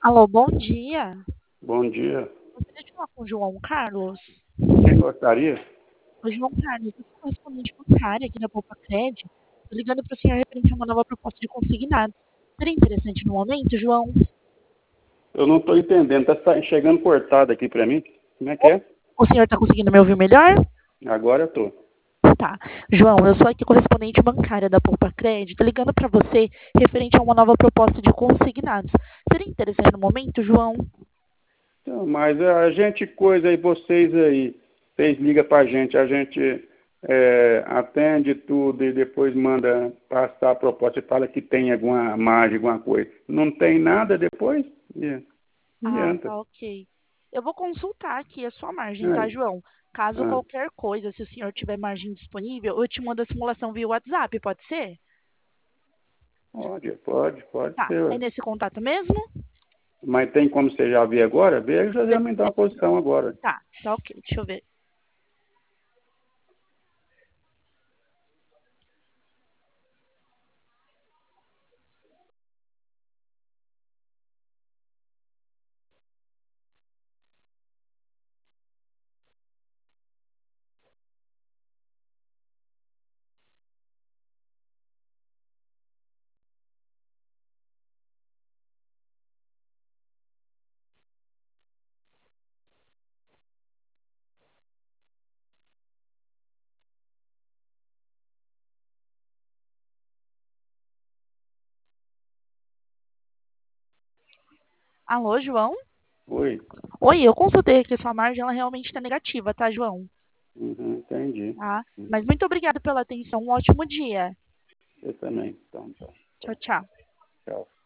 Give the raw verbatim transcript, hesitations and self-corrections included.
Alô, bom dia. Bom dia. Gostaria de falar com o João Carlos. Quem gostaria? O João Carlos, eu sou correspondente bancária aqui da Poupa Cred. Estou ligando para o senhor referente a uma nova proposta de consignados. Seria interessante no momento, João? Eu não estou entendendo. Está chegando cortado aqui para mim. Como é que é? O senhor está conseguindo me ouvir melhor? Agora eu estou. Tá. João, eu sou aqui correspondente bancária da Poupa Cred. Estou ligando para você referente a uma nova proposta de consignados. Seria interessante no momento, João? Então, mas a gente, coisa aí, vocês aí, vocês ligam para a gente, a gente é, atende tudo e depois manda passar a proposta e fala que tem alguma margem, alguma coisa. Não tem nada depois? Yeah. Não Ah, adianta. tá, ok. Eu vou consultar aqui a sua margem, tá, É. João? Caso Ah, qualquer coisa, se o senhor tiver margem disponível, eu te mando a simulação via WhatsApp, pode ser? pode, pode, pode Tá. ser. É Ué. nesse contato mesmo? Mas tem como você já ver agora? Veja, já já De- me dá uma posição agora. Tá, tá ok. Deixa eu ver. Alô, João? Oi. Oi, eu consultei aqui a sua margem, ela realmente está negativa, tá, João? Uhum, entendi. Tá? Mas muito obrigada pela atenção. Um ótimo dia. Eu também. Então, tá. Tchau, tchau. Tchau.